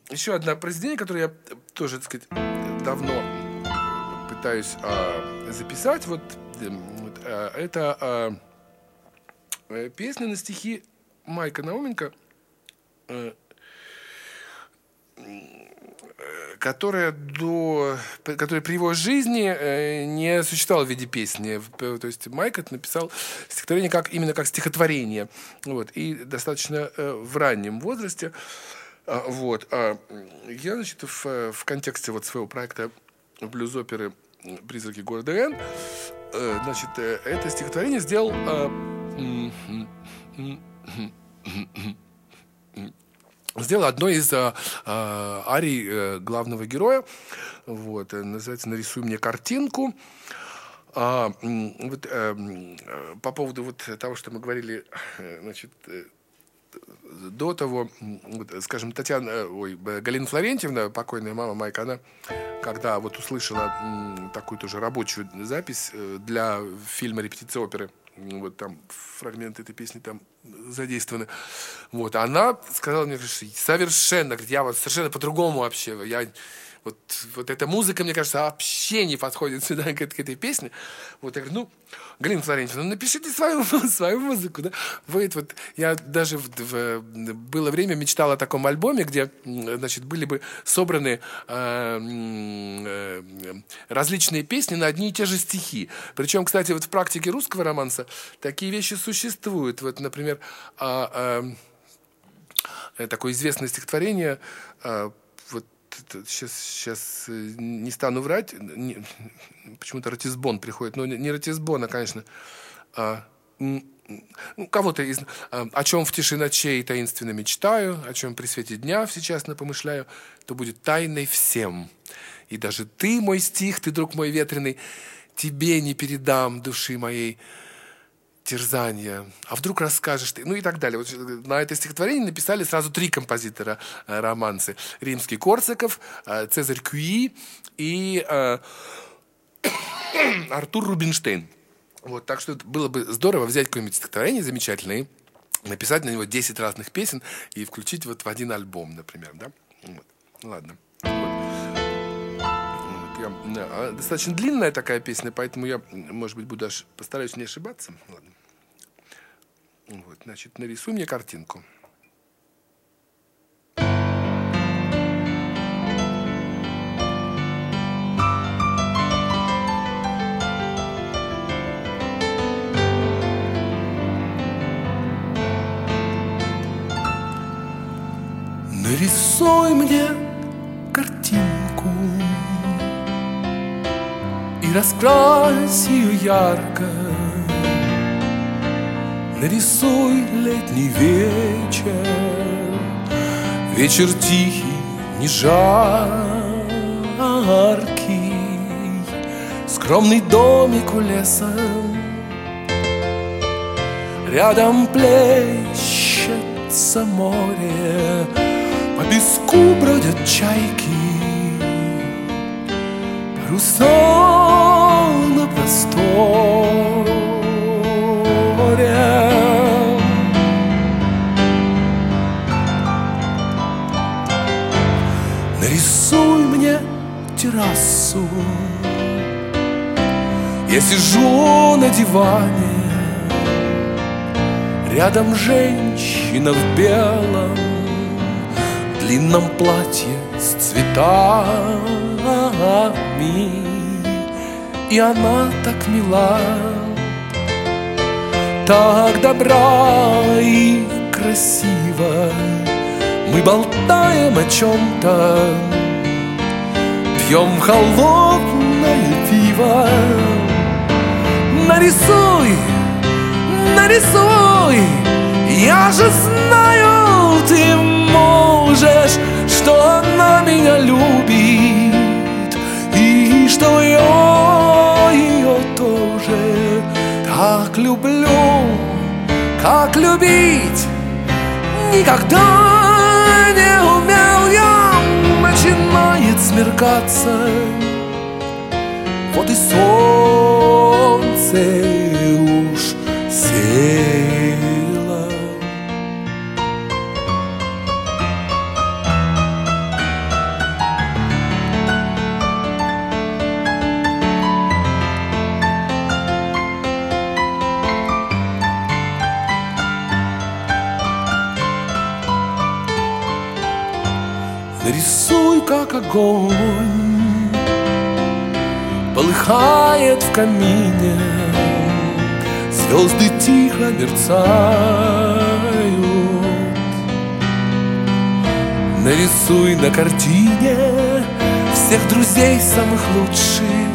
еще одно произведение, которое я тоже, так сказать, давно пытаюсь записать. Это песня на стихи Майка Науменко, которая при его жизни не существовала в виде песни. То есть Майк написал стихотворение именно как стихотворение. И достаточно в раннем возрасте. Я, значит, в контексте своего проекта блюз-оперы «Призраки города Н», значит, это стихотворение сделал одной из арий главного героя. Называется «Нарисуй мне картинку». По поводу того, что мы говорили, значит, до того, скажем, Галина Флорентьевна, покойная мама Майка, она, когда услышала такую тоже рабочую запись для фильма «Репетиция оперы», там фрагменты этой песни там задействованы, она сказала мне, что совершенно по-другому вообще, эта музыка, мне кажется, вообще не подходит сюда, к этой песне. Я говорю, Галина Флорентьевна, напишите свою музыку. Да? Я даже было время мечтал о таком альбоме, где, значит, были бы собраны различные песни на одни и те же стихи. Причем, кстати, в практике русского романса такие вещи существуют. Например, такое известное стихотворение, сейчас не стану врать, почему-то Ратисбон приходит, но не Ратисбон, конечно, кого-то из... «О чем в тиши ночей таинственно мечтаю, о чем при свете дня всечасно помышляю, то будет тайной всем. И даже ты, мой стих, ты, друг мой ветреный, тебе не передам души моей терзания. А вдруг расскажешь ты?» И так далее. На это стихотворение написали сразу 3 композитора романсы. Римский Корсаков, Цезарь Кюи и Артур Рубинштейн. Так что было бы здорово взять какое-нибудь стихотворение замечательное и написать на него 10 разных песен и включить в один альбом, например. Да? Ладно. Достаточно длинная такая песня, поэтому я, может быть, постараюсь не ошибаться. Ладно. Значит, нарисуй мне картинку. Нарисуй мне картинку и раскрась ее ярко. Нарисуй летний вечер, вечер тихий, не жаркий, скромный домик у леса, рядом плещется море, по песку бродят чайки, паруса на просторе. Нарисуй мне террасу. Я сижу на диване, рядом женщина в белом длинном платье с цветами, и она так мила, так добра и красива. Мы болтаем о чем-то, пьем холодное пиво. Нарисуй, нарисуй, я же знаю, ты можешь, что она меня любит, и что я ее тоже так люблю, как любить никогда не умел я. Начинает смеркаться, вот и солнце уж село. Нарисуй, как огонь полыхает в камине, звезды тихо мерцают. Нарисуй на картине всех друзей самых лучших,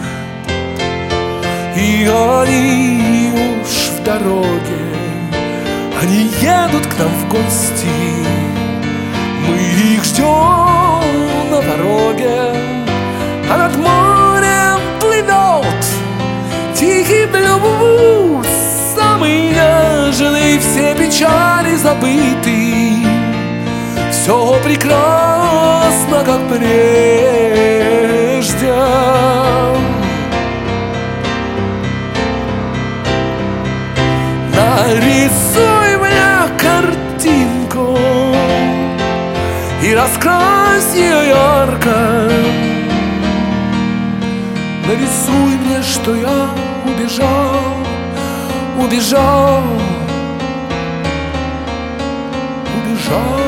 и они уж в дороге, они едут к нам в гости. Мы их ждем на пороге, а над морем плывет тихий блюз, самый нежный, все печали забыты. Все прекрасно, как прежде. Нарисуй мне картинку и раскрась ее ярко. Нарисуй мне, что я убежал, убежал, убежал.